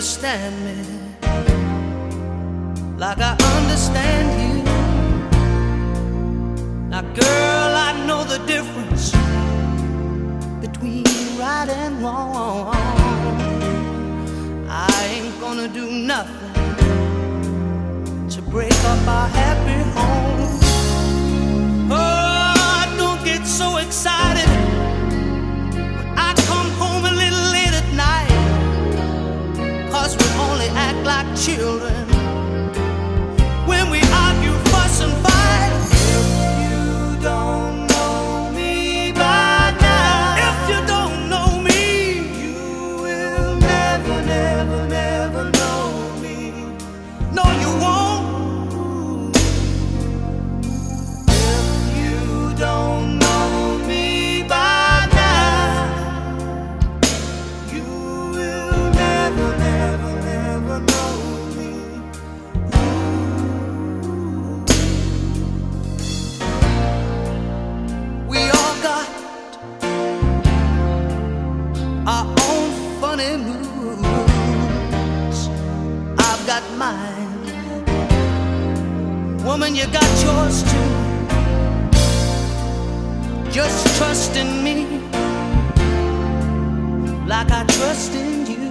understand me like I understand you. Now, girl, I know the difference between right and wrong. I ain't gonna do nothing to break up our happy home. Oh, don't get so excited when I come home a little late at night, 'cause we only act like children when we argue, fuss and fight. If you don't know me by now, if you don't know me, you will never, never, never know me. No, you won't. If you don't know me by now, you will never, never, never know me. We all got our own funny moods. I've got mine. Woman, you got yours too. Just trust in me like I trust in you.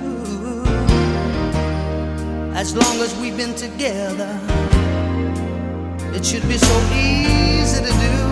As long as we've been together, it should be so easy to do.